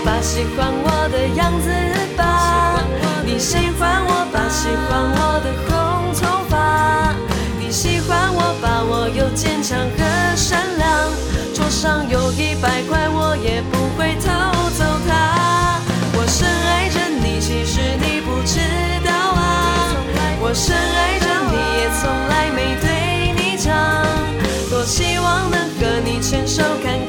吧，喜欢我的样子吧。你喜欢我吧，喜欢我的红头发。你喜欢我吧，我又坚强和善良。桌上有100块，我也不会偷走它。我深爱着你，其实你不知道啊。我深爱着你，也从来没对你讲。多希望能和你牵手看